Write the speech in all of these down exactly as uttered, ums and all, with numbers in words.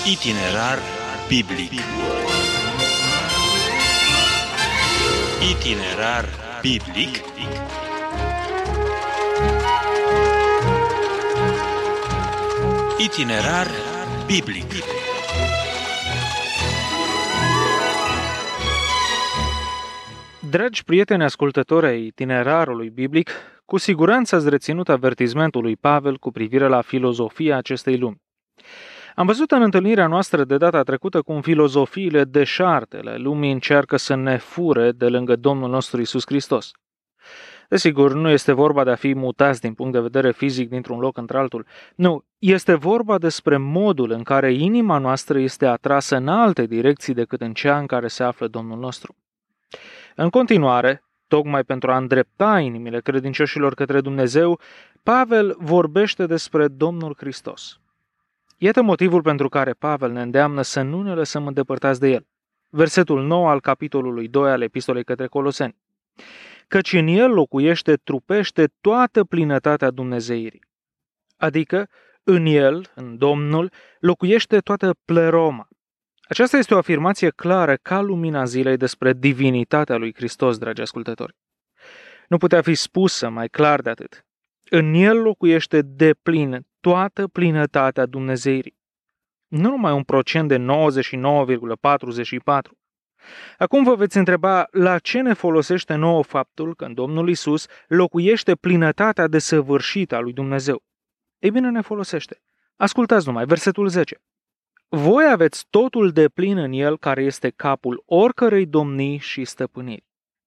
Itinerar biblic. Itinerar biblic. Itinerar biblic. Dragi prieteni ascultători ai Itinerarului biblic, cu siguranță ați reținut avertismentul lui Pavel cu privire la filozofia acestei lumi. Am văzut în întâlnirea noastră de data trecută cum filozofiile deșartele lumii încearcă să ne fure de lângă Domnul nostru Iisus Hristos. Desigur, nu este vorba de a fi mutați din punct de vedere fizic dintr-un loc într-altul. Nu, este vorba despre modul în care inima noastră este atrasă în alte direcții decât în cea în care se află Domnul nostru. În continuare, tocmai pentru a îndrepta inimile credincioșilor către Dumnezeu, Pavel vorbește despre Domnul Hristos. Iată motivul pentru care Pavel ne îndeamnă să nu ne lăsăm îndepărtați de El. Versetul nouă al capitolului doi al epistolei către Coloseni. Căci în El locuiește trupește toată plinătatea dumnezeirii. Adică, în El, în Domnul, locuiește toată pleroma. Aceasta este o afirmație clară ca lumina zilei despre divinitatea lui Hristos, dragi ascultători. Nu putea fi spusă mai clar de atât. În El locuiește deplin toată plinătatea dumnezeirii. Nu numai un procent de nouăzeci și nouă virgulă patruzeci și patru. Acum vă veți întreba la ce ne folosește nouă faptul că în Domnul Iisus locuiește plinătatea desăvârșită a lui Dumnezeu. Ei bine, ne folosește. Ascultați numai, versetul zece. Voi aveți totul deplin în El, care este capul oricărei domnii și stăpâniri.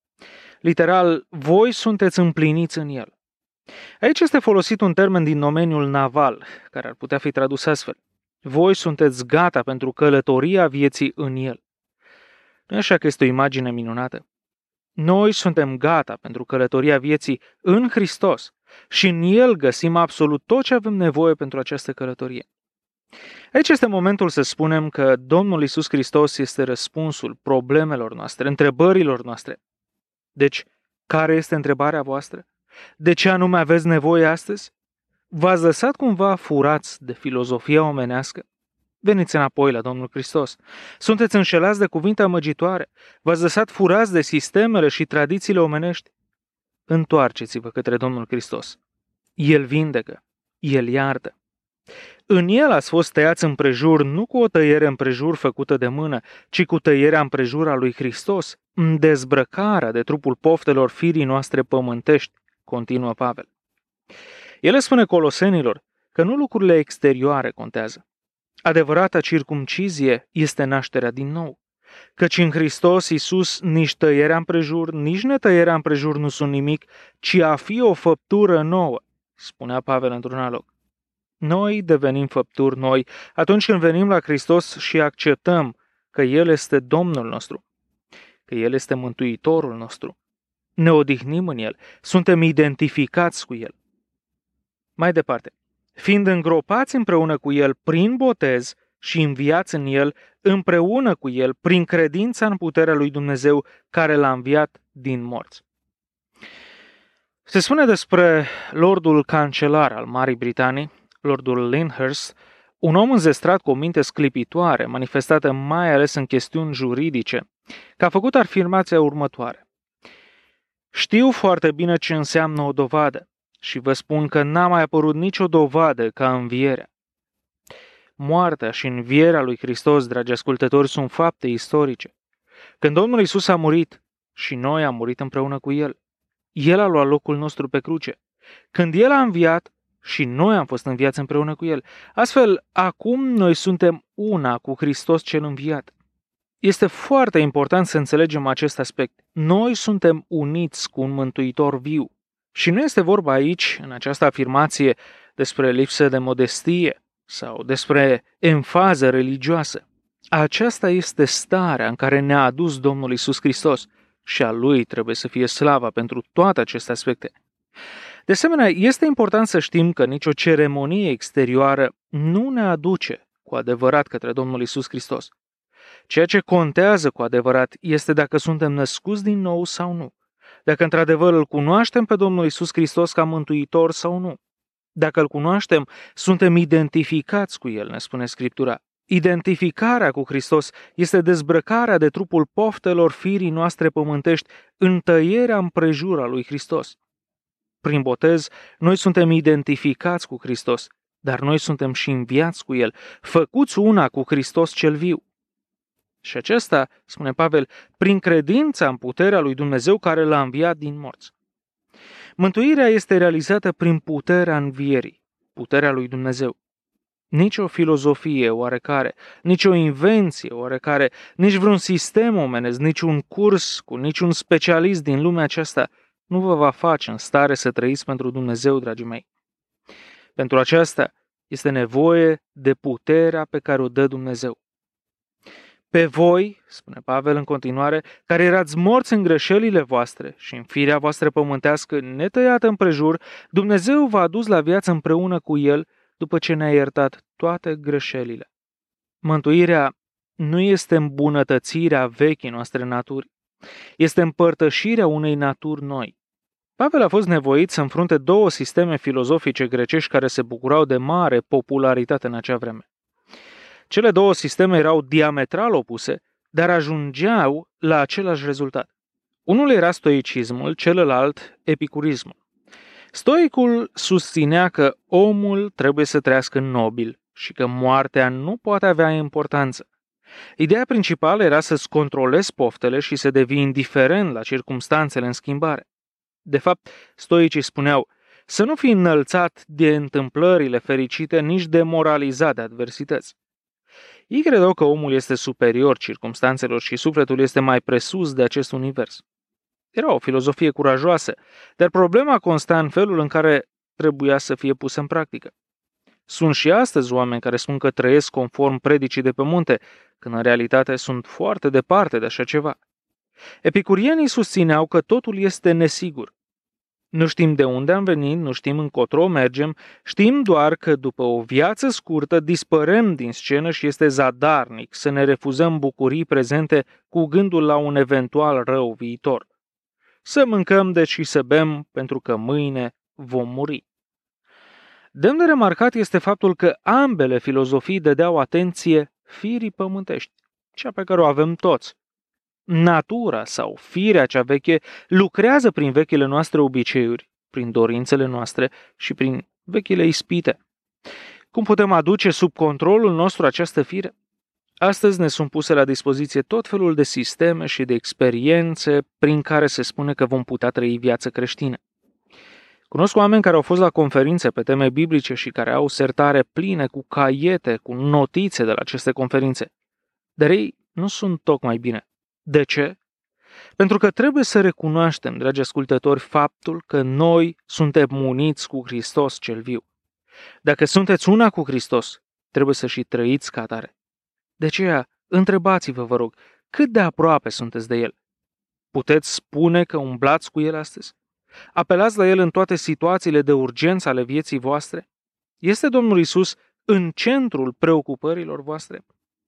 Literal, voi sunteți împliniți în El. Aici este folosit un termen din domeniul naval, care ar putea fi tradus astfel. Voi sunteți gata pentru călătoria vieții în El. Nu așa că este o imagine minunată? Noi suntem gata pentru călătoria vieții în Hristos și în El găsim absolut tot ce avem nevoie pentru această călătorie. Aici este momentul să spunem că Domnul Iisus Hristos este răspunsul problemelor noastre, întrebărilor noastre. Deci, care este întrebarea voastră? De ce anume aveți nevoie astăzi? V-ați lăsat cumva furați de filozofia omenească? Veniți înapoi la Domnul Hristos. Sunteți înșelați de cuvinte amăgitoare. V-ați lăsat furați de sistemele și tradițiile omenești. Întoarceți-vă către Domnul Hristos. El vindecă. El iartă. În El ați fost tăiați împrejur, nu cu o tăiere împrejur făcută de mână, ci cu tăierea împrejur a lui Hristos, în dezbrăcarea de trupul poftelor firii noastre pământești, continuă Pavel. El le spune Colosenilor că nu lucrurile exterioare contează. Adevărata circumcizie este nașterea din nou, căci în Hristos Iisus nici tăierea împrejur, nici netăierea împrejur nu sunt nimic, ci a fi o făptură nouă, spunea Pavel într-un alt loc. Noi devenim făpturi noi atunci când venim la Hristos și acceptăm că El este Domnul nostru, că El este Mântuitorul nostru. Ne odihnim în El, suntem identificați cu El. Mai departe, fiind îngropați împreună cu El prin botez și înviați în El, împreună cu El prin credința în puterea lui Dumnezeu care L-a înviat din morți. Se spune despre lordul cancelar al Marii Britanii, lordul Lyndhurst, un om înzestrat cu o minte sclipitoare, manifestată mai ales în chestiuni juridice, că a făcut afirmația următoare. Știu foarte bine ce înseamnă o dovadă și vă spun că n-a mai apărut nicio dovadă ca învierea. Moartea și învierea lui Hristos, dragi ascultători, sunt fapte istorice. Când Domnul Iisus a murit și noi am murit împreună cu El, El a luat locul nostru pe cruce. Când El a înviat, și noi am fost înviați împreună cu El. Astfel, acum noi suntem una cu Hristos cel înviat. Este foarte important să înțelegem acest aspect. Noi suntem uniți cu un Mântuitor viu. Și nu este vorba aici, în această afirmație, despre lipsă de modestie sau despre enfază religioasă. Aceasta este starea în care ne-a adus Domnul Iisus Hristos și a Lui trebuie să fie slava pentru toate aceste aspecte. De asemenea, este important să știm că nicio ceremonie exterioară nu ne aduce cu adevărat către Domnul Iisus Hristos. Ceea ce contează cu adevărat este dacă suntem născuți din nou sau nu, dacă într-adevăr îl cunoaștem pe Domnul Iisus Hristos ca mântuitor sau nu. Dacă îl cunoaștem, suntem identificați cu El, ne spune Scriptura. Identificarea cu Hristos este dezbrăcarea de trupul poftelor firii noastre pământești, întăierea împrejur a lui Hristos. Prin botez, noi suntem identificați cu Hristos, dar noi suntem și înviați cu El, făcuți una cu Hristos cel viu. Și acesta, spune Pavel, prin credința în puterea lui Dumnezeu care l-a înviat din morți. Mântuirea este realizată prin puterea învierii, puterea lui Dumnezeu. Nici o filozofie oarecare, nici o invenție oarecare, nici vreun sistem omenesc, nici un curs cu niciun specialist din lumea aceasta nu vă va face în stare să trăiți pentru Dumnezeu, dragii mei. Pentru aceasta este nevoie de puterea pe care o dă Dumnezeu. Pe voi, spune Pavel în continuare, care erați morți în greșelile voastre și în firea voastră pământească netăiată împrejur, Dumnezeu v-a adus la viață împreună cu El după ce ne-a iertat toate greșelile. Mântuirea nu este îmbunătățirea vechii noastre naturi, este împărtășirea unei naturi noi. Pavel a fost nevoit să înfrunte două sisteme filozofice grecești care se bucurau de mare popularitate în acea vreme. Cele două sisteme erau diametral opuse, dar ajungeau la același rezultat. Unul era stoicismul, celălalt epicurismul. Stoicul susținea că omul trebuie să trăiască nobil și că moartea nu poate avea importanță. Ideea principală era să-ți controlezi poftele și să devii indiferent la circumstanțele în schimbare. De fapt, stoicii spuneau să nu fii înălțat de întâmplările fericite, nici demoralizat de adversități. Ei credeau că omul este superior circumstanțelor și sufletul este mai presus de acest univers. Era o filozofie curajoasă, dar problema consta în felul în care trebuia să fie pusă în practică. Sunt și astăzi oameni care spun că trăiesc conform predicii de pe munte, când în realitate sunt foarte departe de așa ceva. Epicurienii susțineau că totul este nesigur. Nu știm de unde am venit, nu știm încotro mergem, știm doar că după o viață scurtă dispărem din scenă și este zadarnic să ne refuzăm bucurii prezente cu gândul la un eventual rău viitor. Să mâncăm deci și să bem, pentru că mâine vom muri. Demn de remarcat este faptul că ambele filozofii dădeau atenție firii pământești, cea pe care o avem toți. Natura sau firea cea veche lucrează prin vechile noastre obiceiuri, prin dorințele noastre și prin vechile ispite. Cum putem aduce sub controlul nostru această fire? Astăzi ne sunt puse la dispoziție tot felul de sisteme și de experiențe prin care se spune că vom putea trăi viață creștină. Cunosc oameni care au fost la conferințe pe teme biblice și care au sertare pline cu caiete, cu notițe de la aceste conferințe. Dar ei nu sunt tocmai bine. De ce? Pentru că trebuie să recunoaștem, dragi ascultători, faptul că noi suntem uniți cu Hristos cel viu. Dacă sunteți una cu Hristos, trebuie să și trăiți ca atare. De aceea, întrebați-vă, vă rog, cât de aproape sunteți de El? Puteți spune că umblați cu El astăzi? Apelați la El în toate situațiile de urgență ale vieții voastre? Este Domnul Iisus în centrul preocupărilor voastre?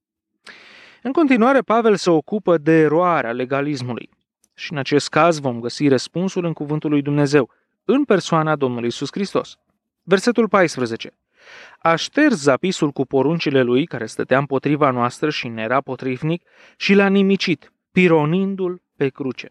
În continuare, Pavel se ocupă de eroarea legalismului. Și în acest caz vom găsi răspunsul în cuvântul lui Dumnezeu, în persoana Domnului Iisus Hristos. Versetul paisprezece. A șters zapisul cu poruncile lui, care stătea împotriva noastră și ne era potrivnic, și l-a nimicit, pironindu-l pe cruce.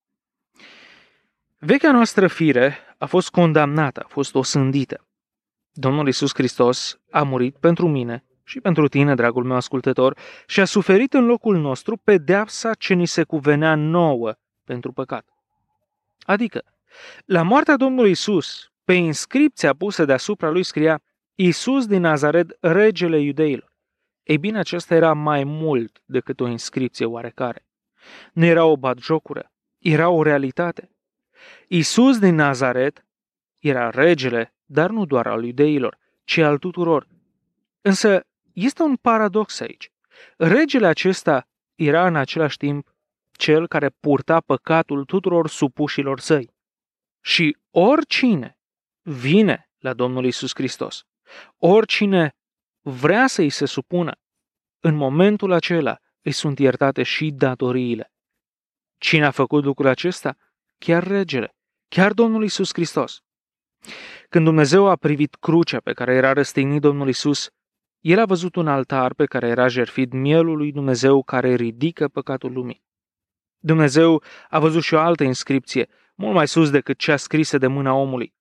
Vechea noastră fire a fost condamnată, a fost osândită. Domnul Iisus Hristos a murit pentru mine și pentru tine, dragul meu ascultător, și a suferit în locul nostru pedeapsa ce ni se cuvenea nouă pentru păcat. Adică, la moartea Domnului Iisus, pe inscripția pusă deasupra lui scria Iisus din Nazaret, regele iudeilor. Ei bine, acesta era mai mult decât o inscripție oarecare. Nu era o batjocură, era o realitate. Iisus din Nazaret era regele, dar nu doar al iudeilor, ci al tuturor. Însă este un paradox aici. Regele acesta era în același timp cel care purta păcatul tuturor supușilor săi. Și oricine vine la Domnul Iisus Hristos, oricine vrea să îi se supună, în momentul acela îi sunt iertate și datoriile. Cine a făcut lucrul acesta? Chiar regele, chiar Domnul Iisus Hristos. Când Dumnezeu a privit crucea pe care era răstignit Domnul Iisus, El a văzut un altar pe care era jertfit mielul lui Dumnezeu care ridică păcatul lumii. Dumnezeu a văzut și o altă inscripție, mult mai sus decât cea scrisă de mâna omului.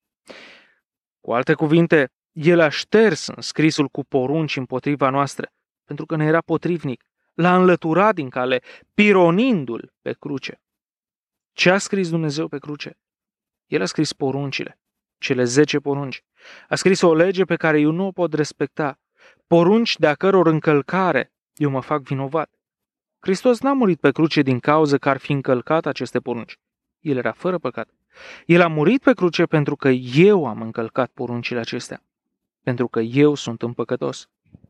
Cu alte cuvinte, El a șters înscrisul cu porunci împotriva noastră, pentru că ne era potrivnic. L-a înlăturat din cale, pironindu-l pe cruce. Ce a scris Dumnezeu pe cruce? El a scris poruncile, cele zece porunci. A scris o lege pe care eu nu o pot respecta, porunci de-a căror încălcare eu mă fac vinovat. Hristos n-a murit pe cruce din cauză că ar fi încălcat aceste porunci. El era fără păcat. El a murit pe cruce pentru că eu am încălcat poruncile acestea, pentru că eu sunt împăcătos.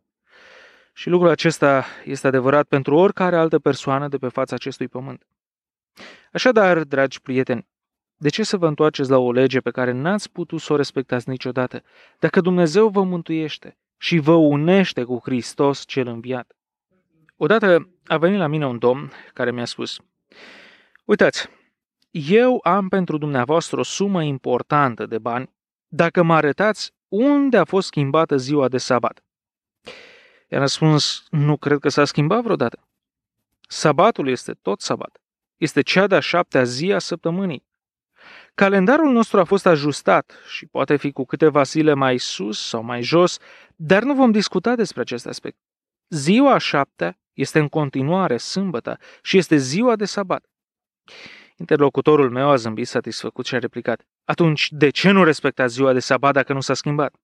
Și lucrul acesta este adevărat pentru oricare altă persoană de pe fața acestui pământ. Așadar, dragi prieteni, de ce să vă întoarceți la o lege pe care n-ați putut să o respectați niciodată, dacă Dumnezeu vă mântuiește și vă unește cu Hristos cel înviat? Odată a venit la mine un domn care mi-a spus: uitați, eu am pentru dumneavoastră o sumă importantă de bani dacă mă arătați unde a fost schimbată ziua de sabat. I-am răspuns: nu cred că s-a schimbat vreodată. Sabatul este tot sabat. Este cea de-a șaptea zi a săptămânii. Calendarul nostru a fost ajustat și poate fi cu câteva zile mai sus sau mai jos, dar nu vom discuta despre acest aspect. Ziua a șaptea este în continuare sâmbătă și este ziua de sabat. Interlocutorul meu a zâmbit satisfăcut și a replicat: atunci, de ce nu respectați ziua de sabat dacă nu s-a schimbat?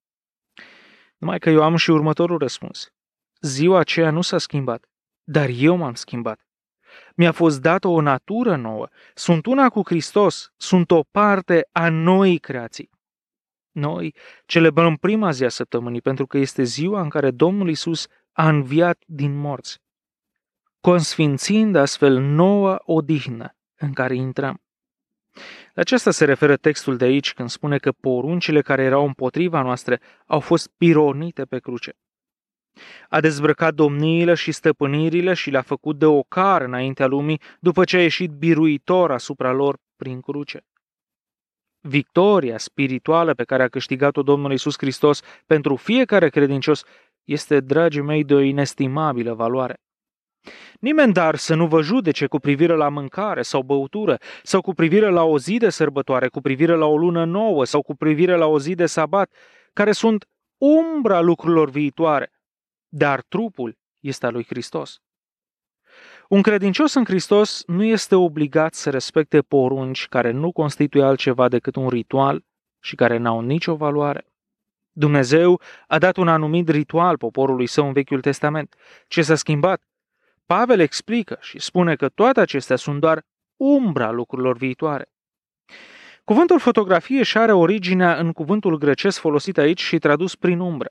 Numai că eu am și următorul răspuns. Ziua aceea nu s-a schimbat, dar eu m-am schimbat. Mi-a fost dată o natură nouă. Sunt una cu Hristos. Sunt o parte a noii creații. Noi celebrăm prima zi a săptămânii pentru că este ziua în care Domnul Iisus a înviat din morți, consfințind astfel noua odihnă în care intrăm. La aceasta se referă textul de aici când spune că poruncile care erau împotriva noastră au fost pironite pe cruce. A dezbrăcat domniile și stăpânirile și le-a făcut de ocar înaintea lumii după ce a ieșit biruitor asupra lor prin cruce. Victoria spirituală pe care a câștigat-o Domnul Iisus Hristos pentru fiecare credincios este, dragii mei, de o inestimabilă valoare. Nimeni dar să nu vă judece cu privire la mâncare sau băutură, sau cu privire la o zi de sărbătoare, cu privire la o lună nouă sau cu privire la o zi de sabat, care sunt umbra lucrurilor viitoare, dar trupul este al lui Hristos. Un credincios în Hristos nu este obligat să respecte porunci care nu constituie altceva decât un ritual și care n-au nicio valoare. Dumnezeu a dat un anumit ritual poporului său în Vechiul Testament. Ce s-a schimbat? Pavel explică și spune că toate acestea sunt doar umbra lucrurilor viitoare. Cuvântul fotografie și are originea în cuvântul grecesc folosit aici și tradus prin umbră.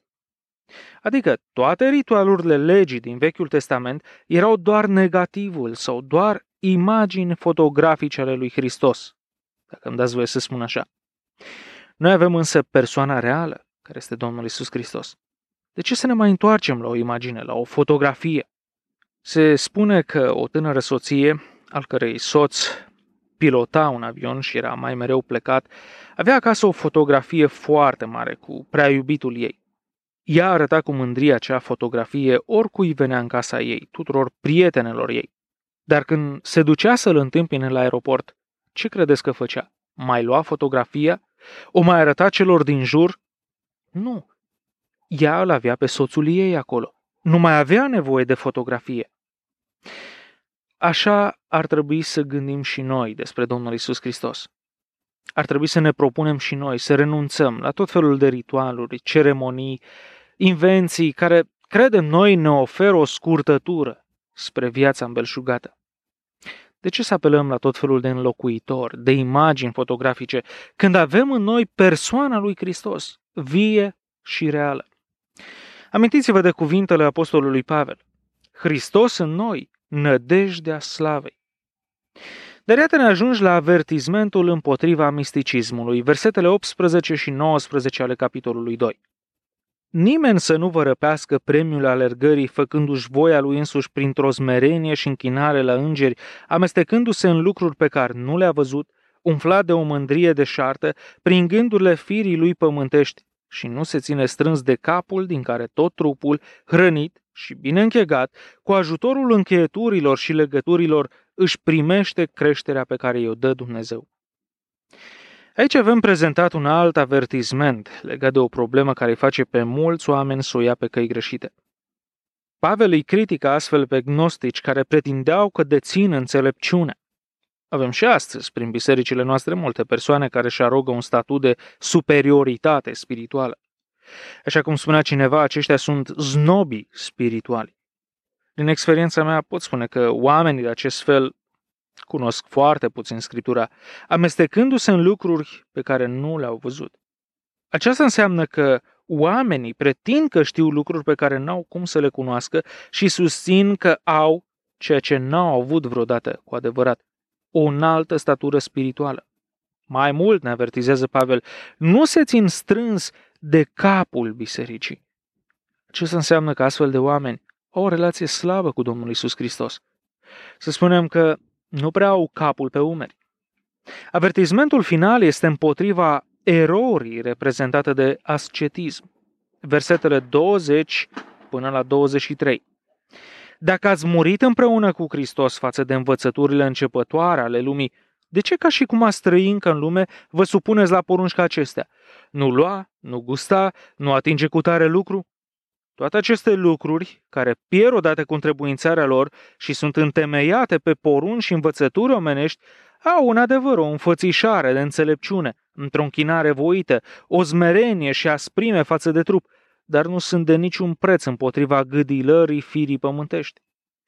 Adică toate ritualurile legii din Vechiul Testament erau doar negativul sau doar imagini fotografice ale lui Hristos, dacă îmi dați voie să spun așa. Noi avem însă persoana reală, care este Domnul Iisus Hristos. De ce să ne mai întoarcem la o imagine, la o fotografie? Se spune că o tânără soție, al cărei soț pilota un avion și era mai mereu plecat, avea acasă o fotografie foarte mare cu prea iubitul ei. Ea arăta cu mândrie acea fotografie oricui venea în casa ei, tuturor prietenelor ei. Dar când se ducea să-l întâmpine la aeroport, ce credeți că făcea? Mai lua fotografia? O mai arăta celor din jur? Nu. Ea îl avea pe soțul ei acolo. Nu mai avea nevoie de fotografie. Așa ar trebui să gândim și noi despre Domnul Iisus Hristos. Ar trebui să ne propunem și noi să renunțăm la tot felul de ritualuri, ceremonii, invenții care, credem noi, ne oferă o scurtătură spre viața îmbelșugată. De ce să apelăm la tot felul de înlocuitori, de imagini fotografice, când avem în noi persoana lui Hristos, vie și reală? Amintiți-vă de cuvintele apostolului Pavel. Hristos în noi, nădejdea slavei. Dar iată ne ajungi la avertismentul împotriva misticismului, versetele optsprezece și nouăsprezece ale capitolului doi. Nimeni să nu vă răpească premiul alergării făcându-și voia lui însuși printr-o smerenie și închinare la îngeri, amestecându-se în lucruri pe care nu le-a văzut, umflat de o mândrie deșartă, prin gândurile firii lui pământești și nu se ține strâns de capul din care tot trupul, hrănit și bine închegat, cu ajutorul încheieturilor și legăturilor, își primește creșterea pe care i-o dă Dumnezeu. Aici avem prezentat un alt avertisment legat de o problemă care îi face pe mulți oameni să o ia pe căi greșite. Pavel îi critică astfel pe gnostici care pretindeau că dețin înțelepciunea. Avem și astăzi, prin bisericile noastre, multe persoane care își arogă un statut de superioritate spirituală. Așa cum spunea cineva, aceștia sunt znobii spirituali. Din experiența mea pot spune că oamenii de acest fel cunosc foarte puțin Scriptura, amestecându-se în lucruri pe care nu le-au văzut. Aceasta înseamnă că oamenii pretind că știu lucruri pe care n-au cum să le cunoască și susțin că au ceea ce n-au avut vreodată cu adevărat, o înaltă statură spirituală. Mai mult, ne avertizează Pavel, nu se țin strâns de capul bisericii. Acesta înseamnă că astfel de oameni au o relație slabă cu Domnul Iisus Hristos. Să spunem că nu prea au capul pe umeri. Avertismentul final este împotriva erorii reprezentată de ascetism. Versetele douăzeci până la douăzeci și trei. Dacă ați murit împreună cu Hristos față de învățăturile începătoare ale lumii, de ce ca și cum ați trăi încă în lume, vă supuneți la porunci ca acestea? Nu lua, nu gusta, nu atinge cu tare lucru? Toate aceste lucruri, care pierd odată cu întrebuințarea lor și sunt întemeiate pe porunci și învățături omenești, au în adevăr o înfățișare de înțelepciune, într-o închinare voită, o smerenie și asprime față de trup, dar nu sunt de niciun preț împotriva gâdilării firii pământești.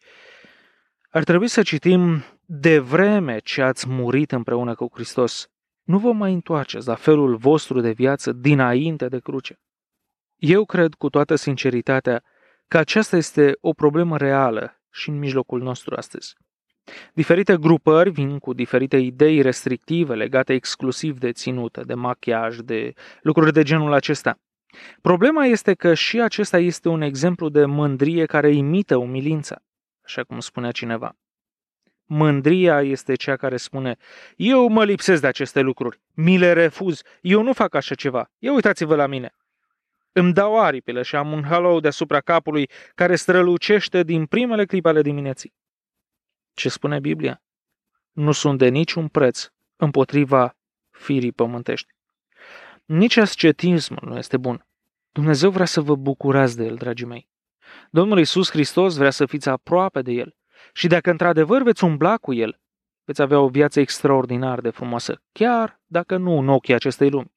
Ar trebui să citim: de vreme ce ați murit împreună cu Hristos, nu vă mai întoarceți la felul vostru de viață dinainte de cruce. Eu cred cu toată sinceritatea că aceasta este o problemă reală și în mijlocul nostru astăzi. Diferite grupări vin cu diferite idei restrictive legate exclusiv de ținută, de machiaj, de lucruri de genul acesta. Problema este că și acesta este un exemplu de mândrie care imită umilința, așa cum spunea cineva. Mândria este cea care spune: eu mă lipsesc de aceste lucruri, mi le refuz, eu nu fac așa ceva, ia uitați-vă la mine. Îmi dau aripile și am un halou deasupra capului care strălucește din primele clipe ale dimineții. Ce spune Biblia? Nu sunt de niciun preț împotriva firii pământești. Nici ascetismul nu este bun. Dumnezeu vrea să vă bucurați de el, dragii mei. Domnul Iisus Hristos vrea să fiți aproape de el. Și dacă într-adevăr veți umbla cu el, veți avea o viață extraordinar de frumoasă, chiar dacă nu în ochii acestei lumi.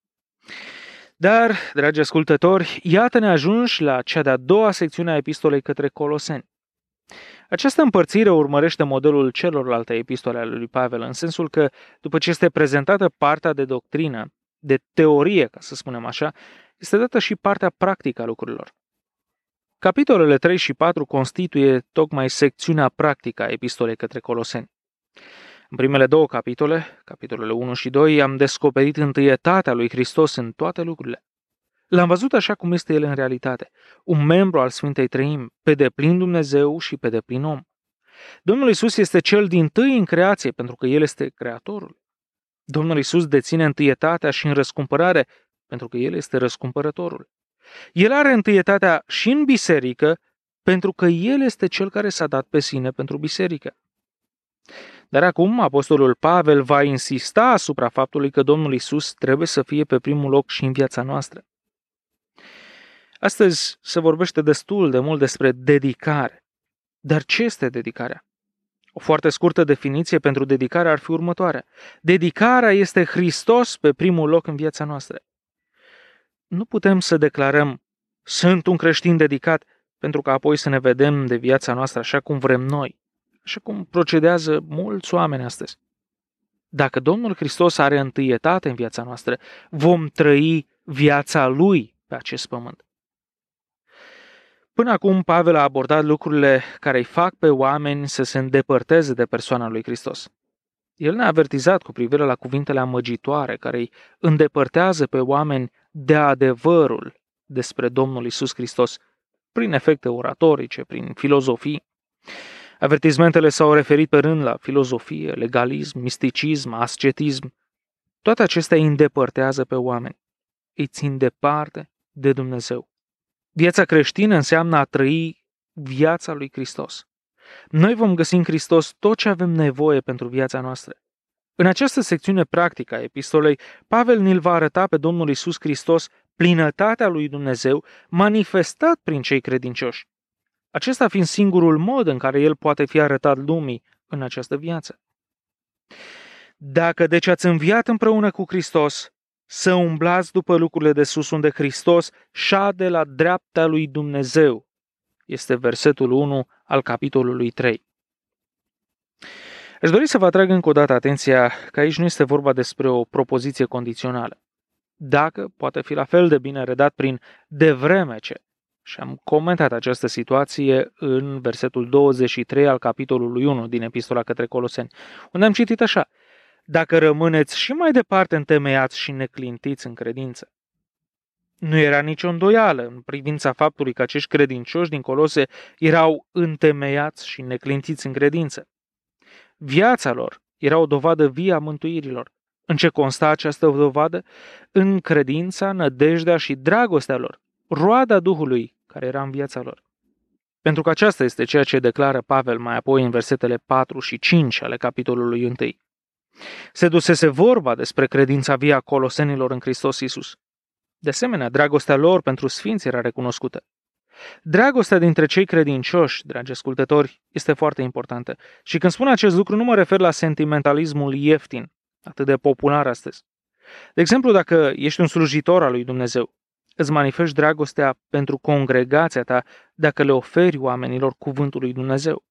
Dar, dragi ascultători, iată-ne ajunși la cea de-a doua secțiune a epistolei către Coloseni. Această împărțire urmărește modelul celorlalte epistole ale lui Pavel, în sensul că, după ce este prezentată partea de doctrină, de teorie, ca să spunem așa, este dată și partea practică a lucrurilor. Capitolele trei și patru constituie tocmai secțiunea practică a epistolei către Coloseni. În primele două capitole, capitolele unu și doi, am descoperit întâietatea lui Hristos în toate lucrurile. L-am văzut așa cum este el în realitate, un membru al Sfintei Treimi, pe deplin Dumnezeu și pe deplin om. Domnul Iisus este cel dintâi în creație, pentru că El este Creatorul. Domnul Iisus deține întâietatea și în răscumpărare, pentru că El este răscumpărătorul. El are întâietatea și în biserică, pentru că El este Cel care s-a dat pe sine pentru biserică. Dar acum apostolul Pavel va insista asupra faptului că Domnul Iisus trebuie să fie pe primul loc și în viața noastră. Astăzi se vorbește destul de mult despre dedicare. Dar ce este dedicarea? O foarte scurtă definiție pentru dedicare ar fi următoarea. Dedicarea este Hristos pe primul loc în viața noastră. Nu putem să declarăm: sunt un creștin dedicat, pentru că apoi să ne vedem de viața noastră așa cum vrem noi, așa cum procedează mulți oameni astăzi. Dacă Domnul Hristos are întâietate în viața noastră, vom trăi viața Lui pe acest pământ. Până acum, Pavel a abordat lucrurile care îi fac pe oameni să se îndepărteze de persoana lui Hristos. El ne-a avertizat cu privire la cuvintele amăgitoare care îi îndepărtează pe oameni de adevărul despre Domnul Iisus Hristos, prin efecte oratorice, prin filozofii. Avertizmentele s-au referit pe rând la filozofie, legalism, misticism, ascetism. Toate acestea îi îndepărtează pe oameni. îi țin departe de Dumnezeu. Viața creștină înseamnă a trăi viața lui Hristos. Noi vom găsi în Hristos tot ce avem nevoie pentru viața noastră. În această secțiune practică a epistolei, Pavel ne-l va arăta pe Domnul Iisus Hristos plinătatea lui Dumnezeu manifestat prin cei credincioși. Acesta fiind singurul mod în care el poate fi arătat lumii în această viață. Dacă deci ați înviat împreună cu Hristos, să umblați după lucrurile de sus unde Hristos șade la dreapta lui Dumnezeu. Este versetul unu al capitolului trei. Aș dori să vă atrag încă o dată atenția că aici nu este vorba despre o propoziție condițională. Dacă poate fi la fel de bine redat prin de vreme ce. Și am comentat această situație în versetul douăzeci și trei al capitolului unu din Epistola către Coloseni, unde am citit așa: dacă rămâneți și mai departe întemeiați și neclintiți în credință. Nu era nicio îndoială în privința faptului că acești credincioși din Colose erau întemeiați și neclintiți în credință. Viața lor era o dovadă vie a mântuirilor. În ce consta această dovadă? În credința, nădejdea și dragostea lor, roada Duhului care era în viața lor. Pentru că aceasta este ceea ce declară Pavel mai apoi în versetele patru și cinci ale capitolului unu. Se dusese vorba despre credința vie a colosenilor în Hristos Iisus. De asemenea, dragostea lor pentru sfinți era recunoscută. Dragostea dintre cei credincioși, dragi ascultători, este foarte importantă. Și când spun acest lucru, nu mă refer la sentimentalismul ieftin, atât de popular astăzi. De exemplu, dacă ești un slujitor al lui Dumnezeu, îți manifesti dragostea pentru congregația ta dacă le oferi oamenilor cuvântul lui Dumnezeu.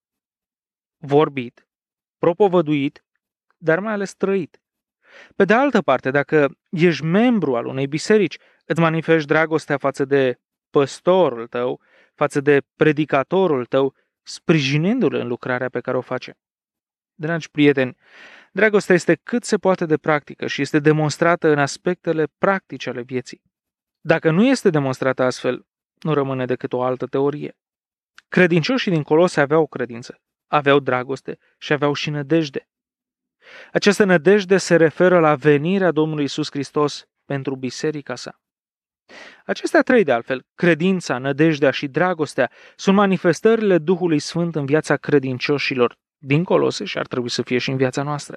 Vorbit, propovăduit, dar mai ales trăit. Pe de altă parte, dacă ești membru al unei biserici, îți manifesti dragostea față de păstorul tău, față de predicatorul tău, sprijinindu-l în lucrarea pe care o face. Dragi prieteni, dragostea este cât se poate de practică și este demonstrată în aspectele practice ale vieții. Dacă nu este demonstrată astfel, nu rămâne decât o altă teorie. Credincioșii din Colose aveau credință, aveau dragoste și aveau și nădejde. Această nădejde se referă la venirea Domnului Iisus Hristos pentru biserica sa. Acestea trei, de altfel, credința, nădejdea și dragostea, sunt manifestările Duhului Sfânt în viața credincioșilor din Colose și ar trebui să fie și în viața noastră.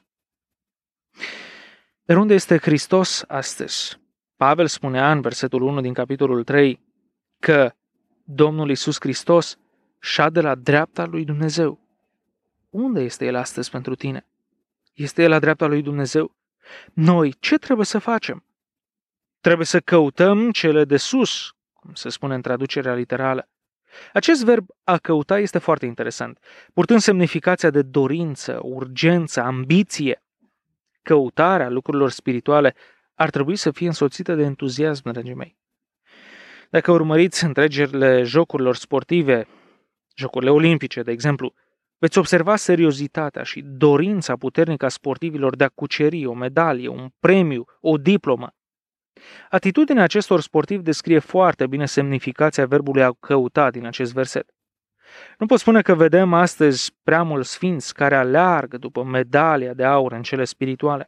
Dar unde este Hristos astăzi? Pavel spunea în versetul unu din capitolul trei că Domnul Iisus Hristos șade la dreapta lui Dumnezeu. Unde este El astăzi pentru tine? Este El la dreapta lui Dumnezeu? Noi ce trebuie să facem? Trebuie să căutăm cele de sus, cum se spune în traducerea literală. Acest verb a căuta este foarte interesant, purtând semnificația de dorință, urgență, ambiție. Căutarea lucrurilor spirituale ar trebui să fie însoțită de entuziasm, dragii mei. Dacă urmăriți întregerile jocurilor sportive, jocurile olimpice, de exemplu, veți observa seriozitatea și dorința puternică a sportivilor de a cuceri o medalie, un premiu, o diplomă. Atitudinea acestor sportivi descrie foarte bine semnificația verbului a căuta din acest verset. Nu pot spune că vedem astăzi prea mulți sfinți care aleargă după medalia de aur în cele spirituale.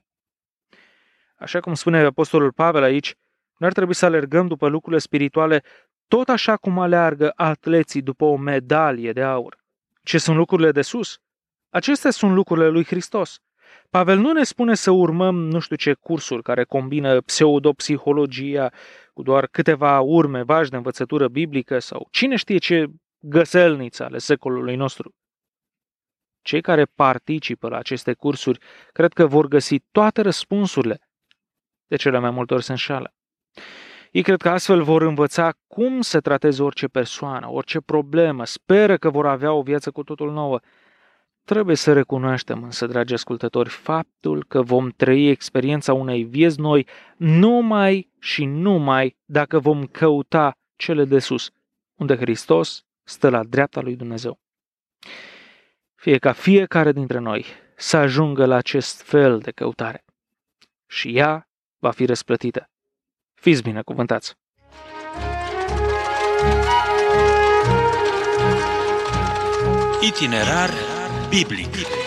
Așa cum spune apostolul Pavel aici, nu ar trebui să alergăm după lucrurile spirituale tot așa cum aleargă atleții după o medalie de aur. Ce sunt lucrurile de sus? Acestea sunt lucrurile lui Hristos. Pavel nu ne spune să urmăm nu știu ce cursuri care combină pseudopsihologia cu doar câteva urme vagi de învățătură biblică sau cine știe ce găselniță ale secolului nostru. Cei care participă la aceste cursuri cred că vor găsi toate răspunsurile. De cele mai multe ori se înșală. Ei cred că astfel vor învăța cum să trateze orice persoană, orice problemă, speră că vor avea o viață cu totul nouă. Trebuie să recunoaștem însă, dragi ascultători, faptul că vom trăi experiența unei vieți noi numai și numai dacă vom căuta cele de sus, unde Hristos stă la dreapta lui Dumnezeu. Fie ca fiecare dintre noi să ajungă la acest fel de căutare și ea va fi răsplătită. Fiți binecuvântați! Itinerar biblic.